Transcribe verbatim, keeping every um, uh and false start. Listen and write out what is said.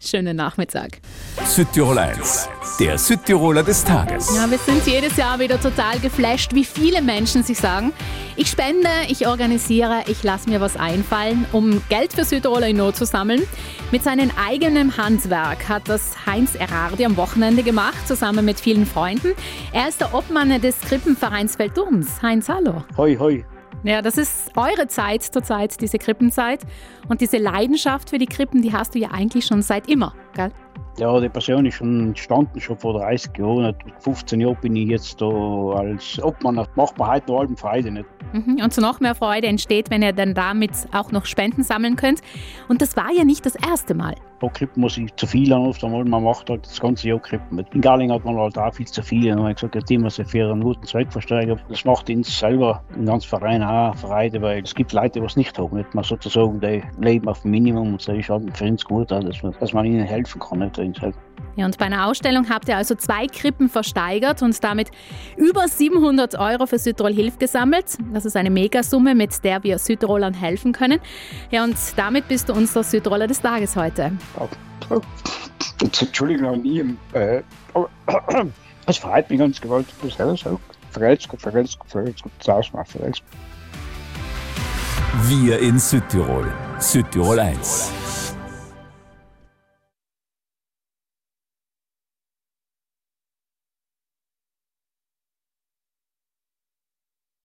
schönen Nachmittag. Südtirol eins, der Südtiroler des Tages. Ja, wir sind jedes Jahr wieder total geflasht, wie viele Menschen sich sagen, ich spende, ich organisiere, ich lasse mir was einfallen, um Geld für Südtiroler in Not zu sammeln. Mit seinem eigenen Handwerk hat das Heinz Erardi am Wochenende gemacht, zusammen mit vielen Freunden. Er ist der Obmann des Krippenvereins Velturms. Heinz, hallo. Hoi, hoi. Ja, das ist eure Zeit zurzeit, diese Krippenzeit. Und diese Leidenschaft für die Krippen, die hast du ja eigentlich schon seit immer, gell? Ja, die Passion ist schon entstanden, schon vor dreißig Jahren. Mit fünfzehn Jahren bin ich jetzt da als Obmann. Das macht man heute noch allem Freude nicht. Mhm. Und so noch mehr Freude entsteht, wenn ihr dann damit auch noch Spenden sammeln könnt. Und das war ja nicht das erste Mal. Da Krippen muss ich zu viel an oft einmal. Man macht halt das ganze Jahr Krippen. In Garling hat man halt auch viel zu viel. Und man hat gesagt, jetzt immer sie für einen guten Zweck versteigern. Das macht uns selber, im ganzen Verein auch Freude, weil es gibt Leute, die es nicht haben. Nicht? Man sozusagen, die leben auf dem Minimum. Und das ist halt für uns gut, dass man, dass man ihnen helfen kann. Nicht? Ja, und bei einer Ausstellung habt ihr also zwei Krippen versteigert und damit über siebenhundert Euro für Südtirol Hilft gesammelt. Das ist eine Megasumme, mit der wir Südtirolern helfen können. Ja, und damit bist du unser Südtiroler des Tages heute. Jetzt, Entschuldigung, an ihm. Äh, es freut mich ganz gewaltig, dass er sagt. Vergelt's gut, vergelt's gut, vergelt's gut, das ausmachen, vergelt's gut. Wir in Südtirol. Südtirol eins.